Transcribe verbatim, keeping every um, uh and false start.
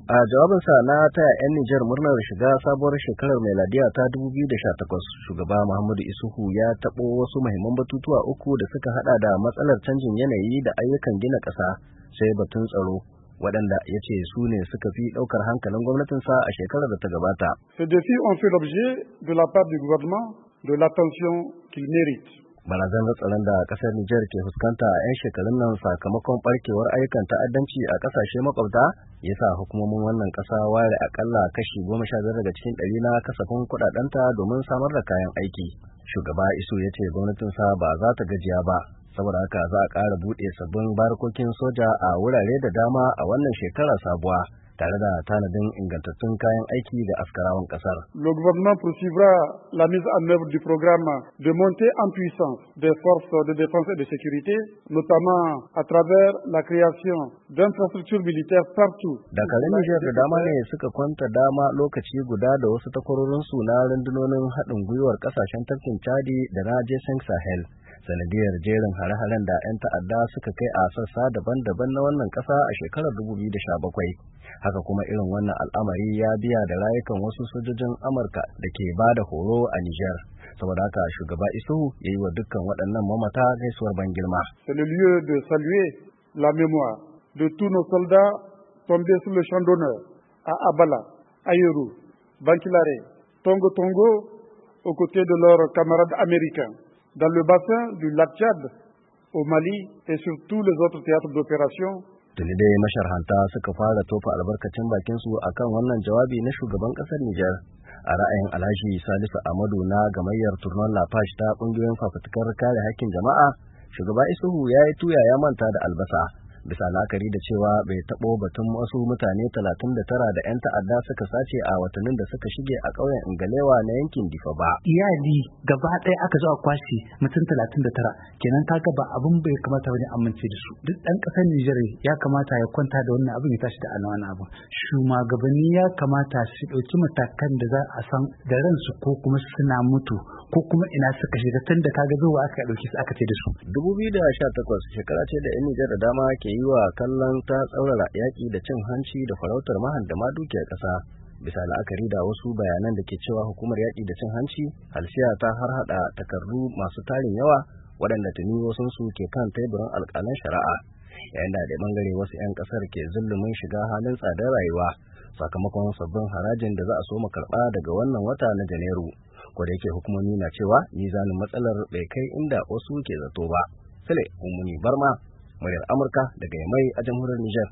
A jawabinsa na taya 'yan Nijar murnar shiga sabuwar shekarar meladiya ta dubu biyu da sha takwas, shugaba Muhammadu Isuhu ya taɓo wasu muhimman batutuwa uku da suka hada da matsalar canjin yanayi da ayyukan gina ƙasa, sai batun tsaro, waɗanda ya ce su ne suka fi ɗaukar hankalin gwamnatinsa a shekarar da ta gabata. Ces défis ont fait l'objet de la part du gouvernement de l'attention qu'il mérite. Barazanar tsaron da kasar Nijar ke fuskanta a 'yan shekarun nan sakamakon barkewar ayyukan ta'addanci a kasashe makwabta ya sa hukumomin wannan kasa ware akalla kashi goma sha biyar daga cikin ɗari na kasafin kuɗaɗenta domin samar da kayan aiki. Shugaba Isu ya ce gwamnatinsa ba za ta gajiya ba, saboda haka za a ƙara buɗe sabbin barkokin soja a wurare da dama a wannan shekara sabuwa, tare da tanadin ingantattun kayan aiki da askarawan kasar. Le gouvernement poursuivra la mise en œuvre du programme de montée en puissance des forces de défense et de sécurité, notamment à travers la création d'infrastructures militaires partout. Dakarun Nijar da dama ne suka kwanta dama lokaci guda da wasu takwarorinsu na rundunonin haɗin gwiwar ƙasashen tafkin Chadi da na G cinq Sahel, sanadiyar jerin hare-haren da 'yan ta'adda suka kai a sassa daban-daban na wannan ƙasa a shekarar dubu biyu da sha bakwai. Haka kuma irin wannan al'amari ya biya da rayukan wasu sojojin Amurka da ke ba da horo a Nijar. Saboda haka shugaba Isuhu ya yi wa dukkan waɗannan mamata gaisuwar ban girma. C'est le lieu de saluer la mémoire de tous nos soldats tombés sur le champ d'honneur à Abala, Ayoru, Bankilare, Tongo Tongo, aux côtés de leurs camarades américains, dans le bassin du lac Tchad, au Mali et sur tous les autres théâtres d'opération. Tuni dai masharhanta suka fara tofa albarkacin bakinsu akan wannan jawabi na shugaban ƙasar Nijar. A ra'ayin Alhaji Salisu Amadu na gamayyar Tournon La Page ta ƙungiyoyin fafutukar kare haƙƙin jama'a, shugaba Isuhu ya yi tuya ya manta da albasa, bisa la'akari da cewa bai taɓo batun wasu mutane talatin da tara da 'yan ta'adda suka sace a watannin da suka shige a ƙauyen Ingalewa na yankin Difa ba. Iyali gaba ɗaya aka zo a kwashe mutum talatin da tara, kenan kaga ba abin bai kamata wani amince da su. Duk ɗan ƙasar Nijar ya kamata ya kwanta da wannan abin ya tashi da ana wani abu. Shugabanni ya kamata su ɗauki matakan da za a san da ransu ko kuma suna mutu ko kuma ina suka shiga, tun da kaga zuwa aka ɗauki su aka ce da su. dubu biyu da sha takwas shekara ce da 'yan Nijar da dama ke yi wa kallon ta tsaurara yaƙi da cin hanci da farautar mahandama dukiyar ƙasa, bisa la'akari da wasu bayanan da ke cewa hukumar yaƙi da cin hanci halsiya ta har hada takardu masu tarin yawa waɗanda tuni wasunsu ke kan teburin alƙalan shari'a, yayin da da bangare wasu 'yan ƙasar ke zulumin shiga halin tsadar rayuwa sakamakon sabbin harajin da za a so karɓa daga wannan wata na Janairu, ko da yake hukumomi na cewa mizanin matsalar bai kai inda wasu ke zato ba. Sule Mummuni Barma, muryar Amurka daga Yamai a jamhuriyar Nijar.